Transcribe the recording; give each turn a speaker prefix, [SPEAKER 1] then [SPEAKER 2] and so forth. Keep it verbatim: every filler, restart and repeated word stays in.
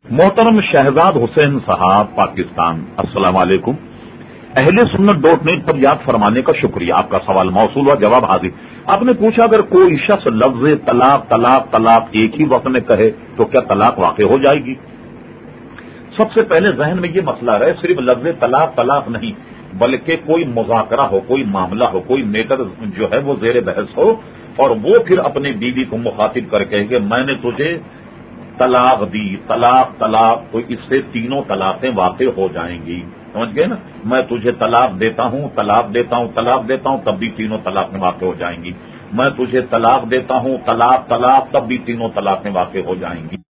[SPEAKER 1] मोहतरम शहजाद हुसैन साहब पाकिस्तान, अस्सलाम वालेकुम। अहले सुन्नत डॉट नेट पर याद फरमाने का शुक्रिया। आपका सवाल मौसूल व जवाब हाजिर। आपने पूछा अगर कोई शख्स लफ्ज तलाक तलाक तलाक एक ही वक्त में कहे तो क्या तलाक वाक़ हो जाएगी? सबसे पहले जहन में ये मसला रहे, सिर्फ लफ्ज तलाक तलाक नहीं बल्कि कोई मुज़ाकरा हो, कोई मामला हो, कोई मैटर जो है वो जेर बहस हो और वो फिर अपनी बीवी को मुखातिब करके कि मैंने तुझे तलाक दी, तलाक तलाक, तो इससे तीनों तलाकें वाक़ हो जाएंगी। समझ गए ना? मैं तुझे तलाक देता हूं, तलाक देता हूं, तलाक देता हूं, तब भी तीनों तलाकें वाक़ हो जाएंगी। मैं तुझे तलाक देता हूं, तलाक तलाक, तब भी तीनों तलाकें वाक़ हो जाएंगी।